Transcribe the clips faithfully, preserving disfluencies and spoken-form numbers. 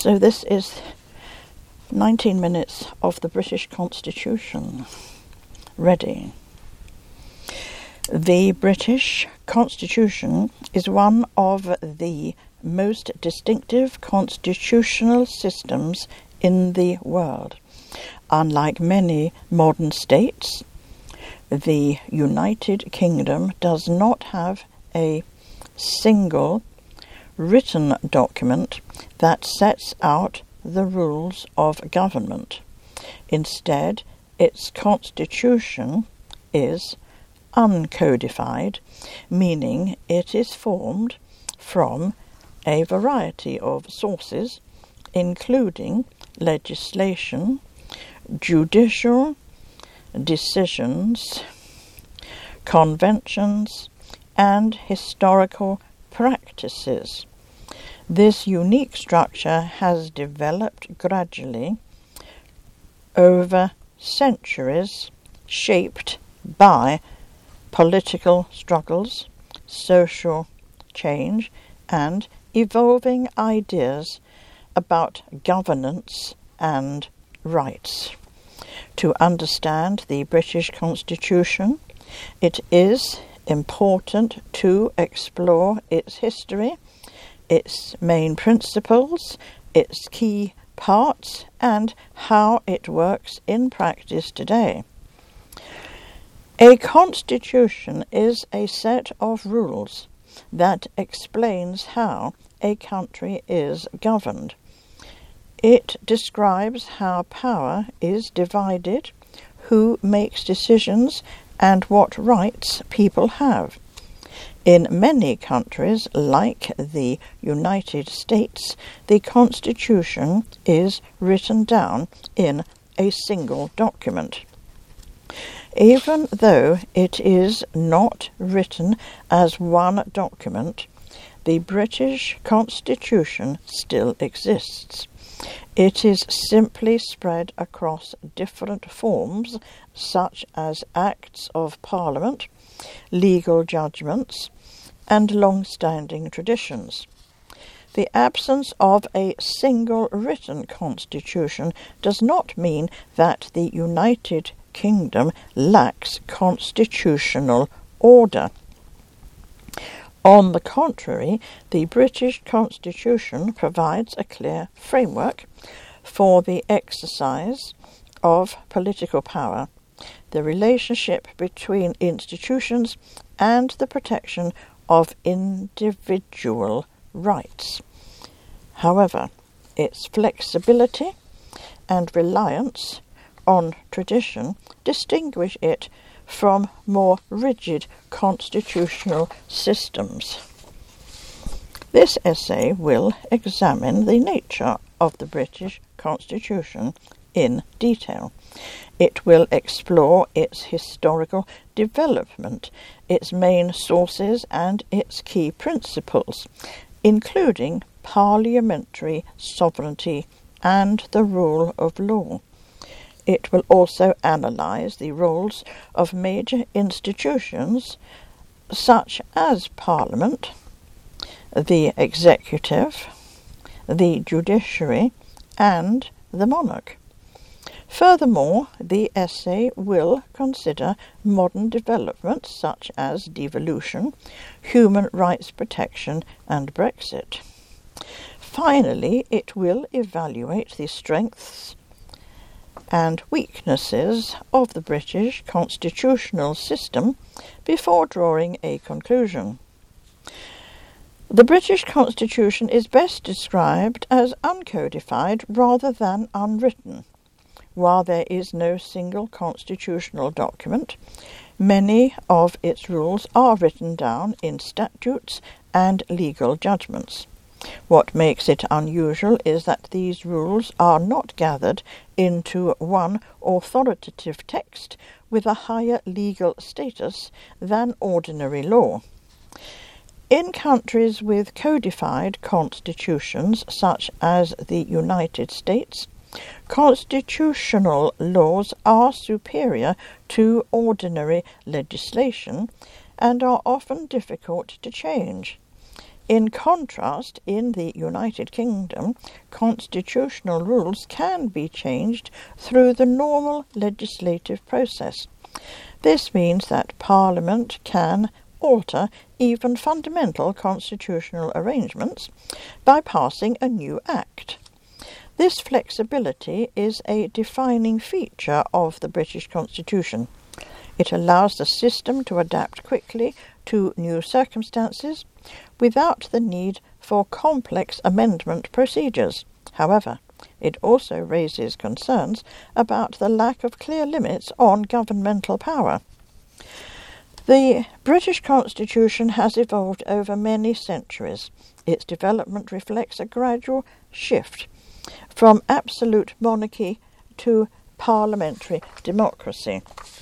So this is nineteen minutes of the British Constitution. Ready. The British Constitution is one of the most distinctive constitutional systems in the world. Unlike many modern states, the United Kingdom does not have a single written document that sets out the rules of government. Instead, its constitution is uncodified, meaning it is formed from a variety of sources, including legislation, judicial decisions, conventions, and historical practices. This unique structure has developed gradually over centuries, shaped by political struggles, social change, and evolving ideas about governance and rights. To understand the British Constitution, it is important to explore its history, its main principles, its key parts, and how it works in practice today. A constitution is a set of rules that explains how a country is governed. It describes how power is divided, who makes decisions, and what rights people have. In many countries, like the United States, the Constitution is written down in a single document. Even though it is not written as one document, the British Constitution still exists. It is simply spread across different forms, such as Acts of Parliament, legal judgments, and long-standing traditions. The absence of a single written constitution does not mean that the United Kingdom lacks constitutional order. On the contrary, the British Constitution provides a clear framework for the exercise of political power, the relationship between institutions, and the protection of individual rights. However, its flexibility and reliance on tradition distinguish it from more rigid constitutional systems. This essay will examine the nature of the British Constitution in detail. It will explore its historical development, its main sources, and its key principles, including parliamentary sovereignty and the rule of law. It will also analyse the roles of major institutions such as Parliament, the executive, the judiciary, and the monarch. Furthermore, the essay will consider modern developments such as devolution, human rights protection, and Brexit. Finally, it will evaluate the strengths and weaknesses of the British constitutional system before drawing a conclusion. The British Constitution is best described as uncodified rather than unwritten. While there is no single constitutional document, many of its rules are written down in statutes and legal judgments. What makes it unusual is that these rules are not gathered into one authoritative text with a higher legal status than ordinary law. In countries with codified constitutions, such as the United States, constitutional laws are superior to ordinary legislation and are often difficult to change. In contrast, in the United Kingdom, constitutional rules can be changed through the normal legislative process. This means that Parliament can alter even fundamental constitutional arrangements by passing a new act. This flexibility is a defining feature of the British Constitution. It allows the system to adapt quickly to new circumstances without the need for complex amendment procedures. However, it also raises concerns about the lack of clear limits on governmental power. The British Constitution has evolved over many centuries. Its development reflects a gradual shift from absolute monarchy to parliamentary democracy.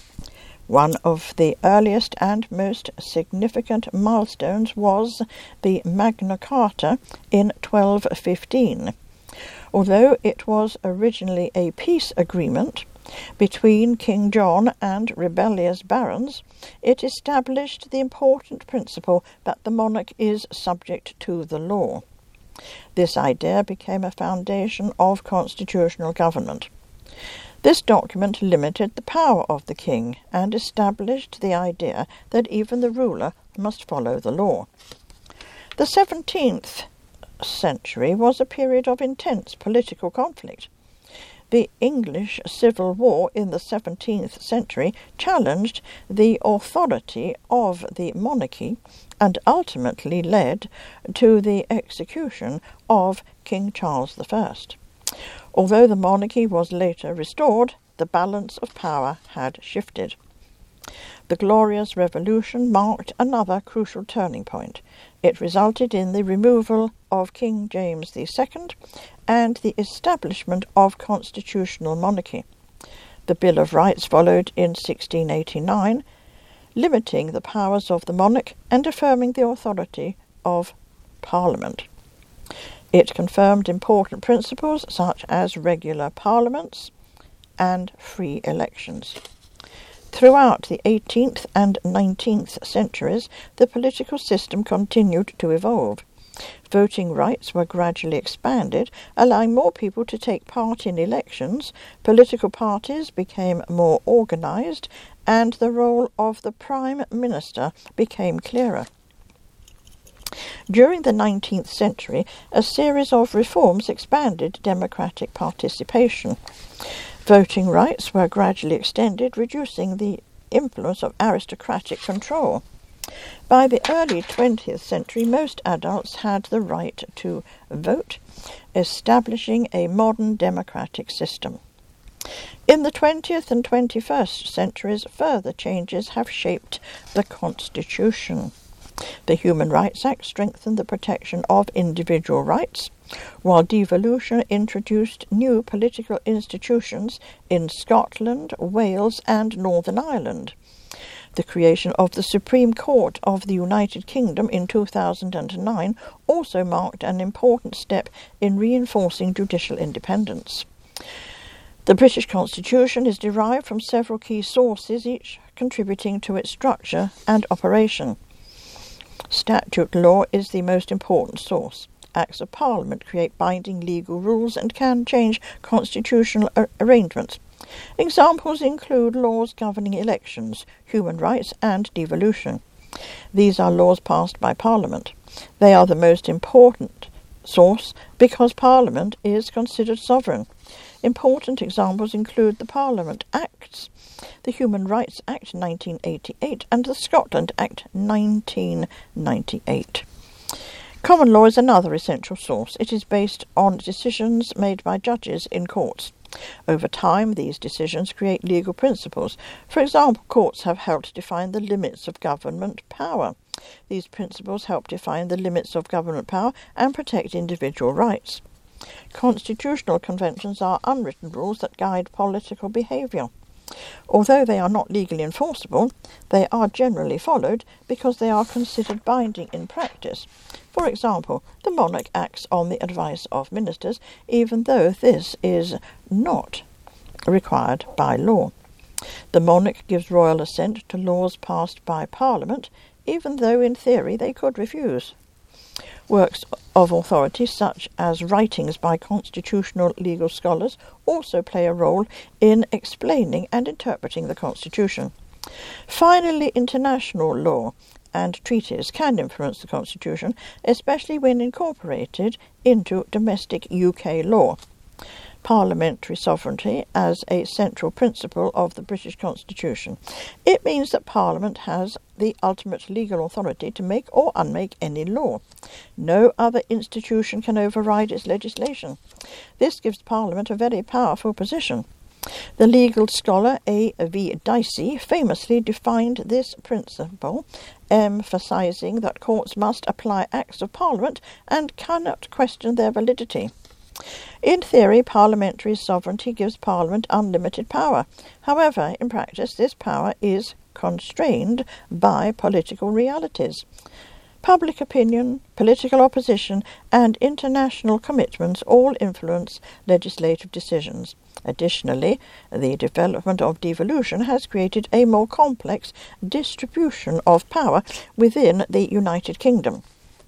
One of the earliest and most significant milestones was the Magna Carta in twelve fifteen. Although it was originally a peace agreement between King John and rebellious barons, it established the important principle that the monarch is subject to the law. This idea became a foundation of constitutional government. This document limited the power of the king and established the idea that even the ruler must follow the law. The seventeenth century was a period of intense political conflict. The English Civil War in the seventeenth century challenged the authority of the monarchy and ultimately led to the execution of King Charles the First. Although the monarchy was later restored, the balance of power had shifted. The Glorious Revolution marked another crucial turning point. It resulted in the removal of King James the Second and the establishment of constitutional monarchy. The Bill of Rights followed in sixteen eighty-nine, limiting the powers of the monarch and affirming the authority of Parliament. It confirmed important principles such as regular parliaments and free elections. Throughout the eighteenth and nineteenth centuries, the political system continued to evolve. Voting rights were gradually expanded, allowing more people to take part in elections. Political parties became more organised, and the role of the Prime Minister became clearer. During the nineteenth century, a series of reforms expanded democratic participation. Voting rights were gradually extended, reducing the influence of aristocratic control. By the early twentieth century, most adults had the right to vote, establishing a modern democratic system. In the twentieth and twenty-first centuries, further changes have shaped the Constitution. The Human Rights Act strengthened the protection of individual rights, while devolution introduced new political institutions in Scotland, Wales, and Northern Ireland. The creation of the Supreme Court of the United Kingdom in two thousand nine also marked an important step in reinforcing judicial independence. The British Constitution is derived from several key sources, each contributing to its structure and operation. Statute law is the most important source. Acts of Parliament create binding legal rules and can change constitutional ar- arrangements. Examples include laws governing elections, human rights, and devolution. These are laws passed by Parliament. They are the most important source because Parliament is considered sovereign. Important examples include the Parliament Acts, the Human Rights Act nineteen eighty-eight, and the Scotland Act nineteen ninety-eight. Common law is another essential source. It is based on decisions made by judges in courts. Over time, these decisions create legal principles. For example, courts have helped define the limits of government power. These principles help define the limits of government power and protect individual rights. Constitutional conventions are unwritten rules that guide political behaviour. Although they are not legally enforceable, they are generally followed because they are considered binding in practice. For example, the monarch acts on the advice of ministers, even though this is not required by law. The monarch gives royal assent to laws passed by Parliament, even though in theory they could refuse. Works of authority, such as writings by constitutional legal scholars, also play a role in explaining and interpreting the Constitution. Finally, international law and treaties can influence the Constitution, especially when incorporated into domestic U K law. Parliamentary sovereignty as a central principle of the British Constitution. It means that Parliament has the ultimate legal authority to make or unmake any law. No other institution can override its legislation. This gives Parliament a very powerful position. The legal scholar A V Dicey famously defined this principle, emphasising that courts must apply Acts of Parliament and cannot question their validity. In theory, parliamentary sovereignty gives Parliament unlimited power. However, in practice, this power is constrained by political realities. Public opinion, political opposition, and international commitments all influence legislative decisions. Additionally, the development of devolution has created a more complex distribution of power within the United Kingdom.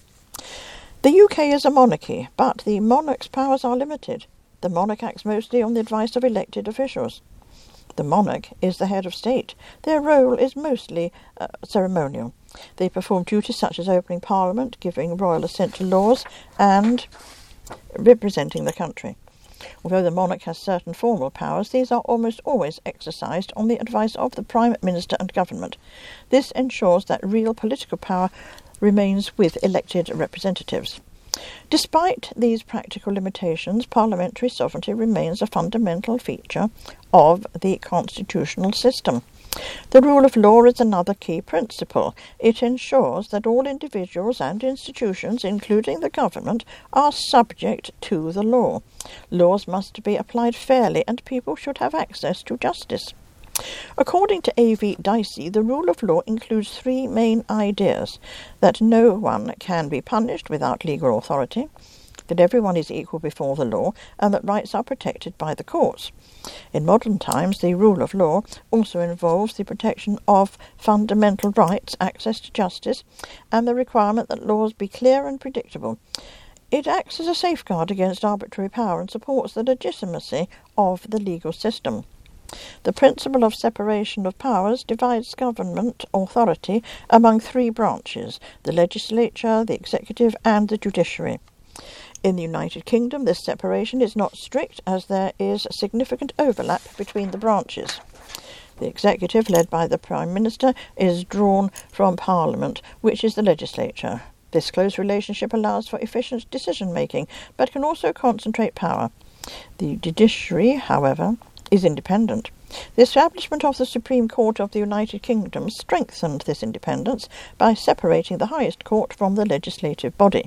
The U K is a monarchy, but the monarch's powers are limited. The monarch acts mostly on the advice of elected officials. The monarch is the head of state. Their role is mostly uh, ceremonial. They perform duties such as opening Parliament, giving royal assent to laws, and representing the country. Although the monarch has certain formal powers, these are almost always exercised on the advice of the Prime Minister and government. This ensures that real political power remains with elected representatives. Despite these practical limitations, parliamentary sovereignty remains a fundamental feature of the constitutional system. The rule of law is another key principle. It ensures that all individuals and institutions, including the government, are subject to the law. Laws must be applied fairly, and people should have access to justice. According to A V Dicey, the rule of law includes three main ideas: that no one can be punished without legal authority, that everyone is equal before the law, and that rights are protected by the courts. In modern times, the rule of law also involves the protection of fundamental rights, access to justice, and the requirement that laws be clear and predictable. It acts as a safeguard against arbitrary power and supports the legitimacy of the legal system. The principle of separation of powers divides government authority among three branches: the legislature, the executive, and the judiciary. In the United Kingdom, this separation is not strict, as there is significant overlap between the branches. The executive, led by the Prime Minister, is drawn from Parliament, which is the legislature. This close relationship allows for efficient decision-making, but can also concentrate power. The judiciary, however, is independent. The establishment of the Supreme Court of the United Kingdom strengthened this independence by separating the highest court from the legislative body.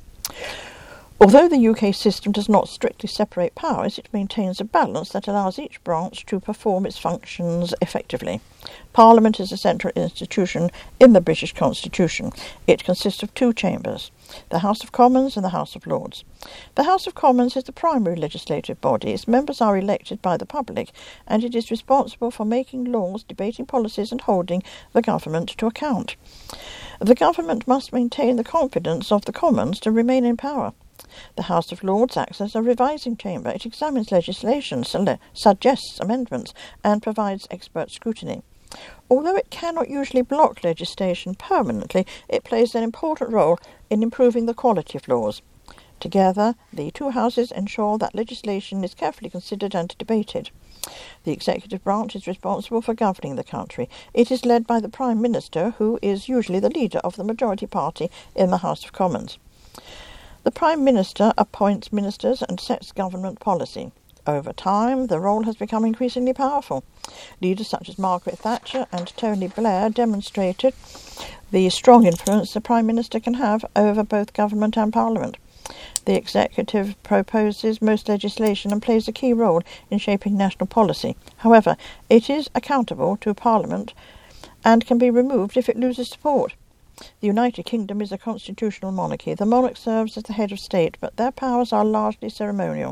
Although the U K system does not strictly separate powers, it maintains a balance that allows each branch to perform its functions effectively. Parliament is a central institution in the British Constitution. It consists of two chambers, the House of Commons and the House of Lords. The House of Commons is the primary legislative body. Its members are elected by the public, and it is responsible for making laws, debating policies, and holding the government to account. The government must maintain the confidence of the Commons to remain in power. The House of Lords acts as a revising chamber. It examines legislation, su- suggests amendments, and provides expert scrutiny. Although it cannot usually block legislation permanently, it plays an important role in improving the quality of laws. Together, the two houses ensure that legislation is carefully considered and debated. The executive branch is responsible for governing the country. It is led by the Prime Minister, who is usually the leader of the majority party in the House of Commons. The Prime Minister appoints ministers and sets government policy. Over time, the role has become increasingly powerful. Leaders such as Margaret Thatcher and Tony Blair demonstrated the strong influence the Prime Minister can have over both government and Parliament. The executive proposes most legislation and plays a key role in shaping national policy. However, it is accountable to Parliament and can be removed if it loses support. The United Kingdom is a constitutional monarchy. The monarch serves as the head of state, but their powers are largely ceremonial.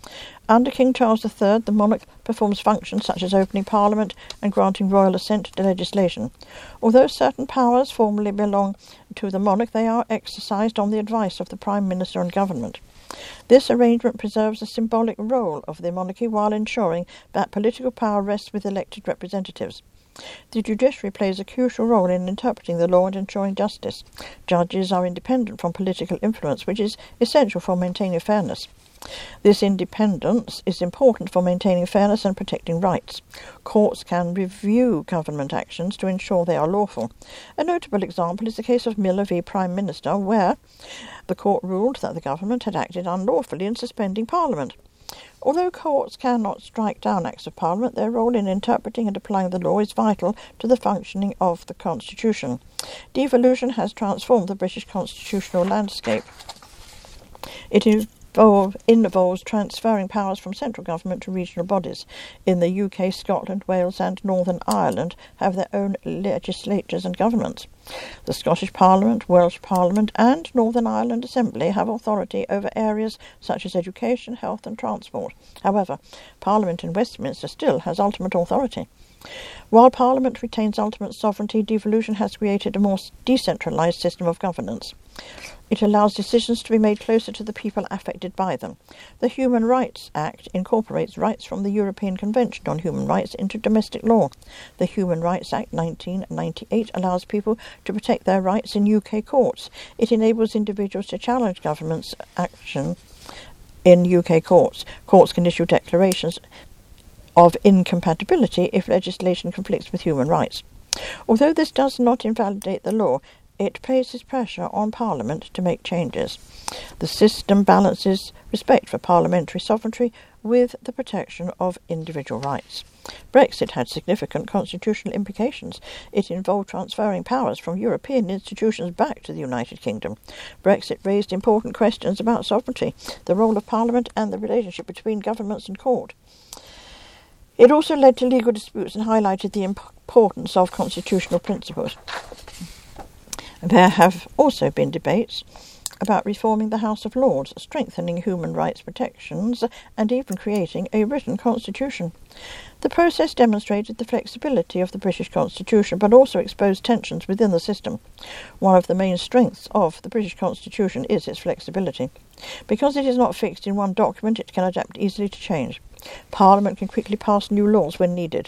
Under King Charles the Third, the monarch performs functions such as opening Parliament and granting royal assent to legislation. Although certain powers formally belong to the monarch, they are exercised on the advice of the Prime Minister and government. This arrangement preserves the symbolic role of the monarchy while ensuring that political power rests with elected representatives. The judiciary plays a crucial role in interpreting the law and ensuring justice. Judges are independent from political influence, which is essential for maintaining fairness. This independence is important for maintaining fairness and protecting rights. Courts can review government actions to ensure they are lawful. A notable example is the case of Miller v Prime Minister, where the court ruled that the government had acted unlawfully in suspending Parliament. Although courts cannot strike down acts of Parliament, their role in interpreting and applying the law is vital to the functioning of the Constitution. Devolution has transformed the British constitutional landscape. It involve, involves transferring powers from central government to regional bodies. In the U K, Scotland, Wales and Northern Ireland have their own legislatures and governments. The Scottish Parliament, Welsh Parliament and Northern Ireland Assembly have authority over areas such as education, health and transport. However, Parliament in Westminster still has ultimate authority. While Parliament retains ultimate sovereignty, devolution has created a more decentralised system of governance. It allows decisions to be made closer to the people affected by them. The Human Rights Act incorporates rights from the European Convention on Human Rights into domestic law. The Human Rights Act nineteen ninety-eight allows people to protect their rights in U K courts. It enables individuals to challenge government's action in U K courts. Courts can issue declarations of incompatibility if legislation conflicts with human rights. Although this does not invalidate the law, it places pressure on Parliament to make changes. The system balances respect for parliamentary sovereignty with the protection of individual rights. Brexit had significant constitutional implications. It involved transferring powers from European institutions back to the United Kingdom. Brexit raised important questions about sovereignty, the role of Parliament and the relationship between governments and court. It also led to legal disputes and highlighted the importance of constitutional principles. There have also been debates about reforming the House of Lords, strengthening human rights protections, and even creating a written constitution. The process demonstrated the flexibility of the British Constitution, but also exposed tensions within the system. One of the main strengths of the British Constitution is its flexibility. Because it is not fixed in one document, it can adapt easily to change. Parliament can quickly pass new laws when needed.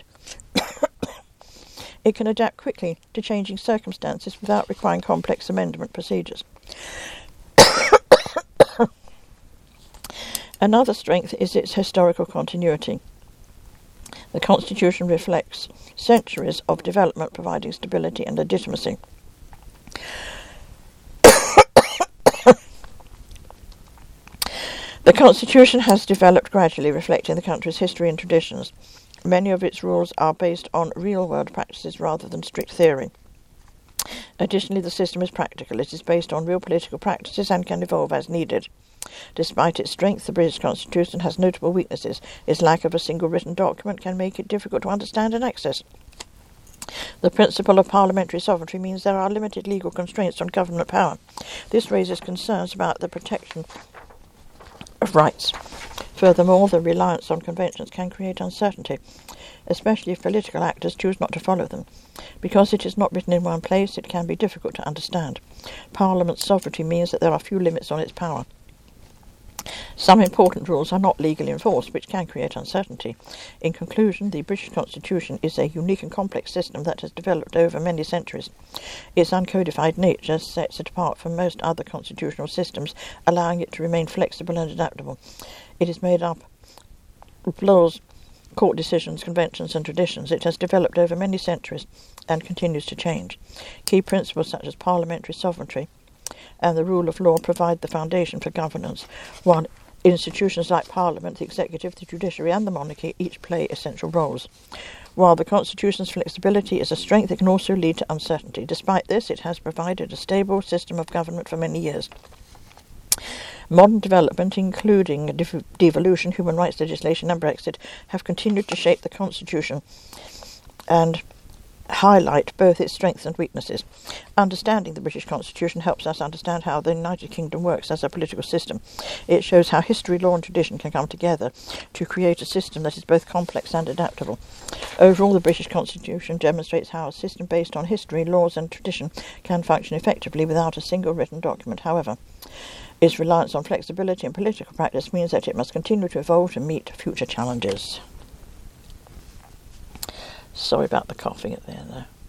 It can adapt quickly to changing circumstances without requiring complex amendment procedures. Another strength is its historical continuity. The Constitution reflects centuries of development, providing stability and legitimacy. The Constitution has developed gradually, reflecting the country's history and traditions. Many of its rules are based on real-world practices rather than strict theory. Additionally, the system is practical. It is based on real political practices and can evolve as needed. Despite its strength, the British Constitution has notable weaknesses. Its lack of a single written document can make it difficult to understand and access. The principle of parliamentary sovereignty means there are limited legal constraints on government power. This raises concerns about the protection of rights. Furthermore, the reliance on conventions can create uncertainty, especially if political actors choose not to follow them. Because it is not written in one place, it can be difficult to understand. Parliament's sovereignty means that there are few limits on its power. Some important rules are not legally enforced, which can create uncertainty. In conclusion, the British Constitution is a unique and complex system that has developed over many centuries. Its uncodified nature sets it apart from most other constitutional systems, allowing it to remain flexible and adaptable. It is made up of laws, court decisions, conventions and traditions. It has developed over many centuries and continues to change. Key principles such as parliamentary sovereignty and the rule of law provide the foundation for governance, while institutions like Parliament, the executive, the judiciary and the monarchy each play essential roles. While the Constitution's flexibility is a strength, it can also lead to uncertainty. Despite this, it has provided a stable system of government for many years. Modern development, including dev- devolution, human rights legislation and Brexit, have continued to shape the Constitution and highlight both its strengths and weaknesses. Understanding the British Constitution helps us understand how the United Kingdom works as a political system. It shows how history, law and tradition can come together to create a system that is both complex and adaptable. Overall, the British Constitution demonstrates how a system based on history, laws and tradition can function effectively without a single written document. However, its reliance on flexibility and political practice means that it must continue to evolve to meet future challenges. Sorry about the coughing at the end there.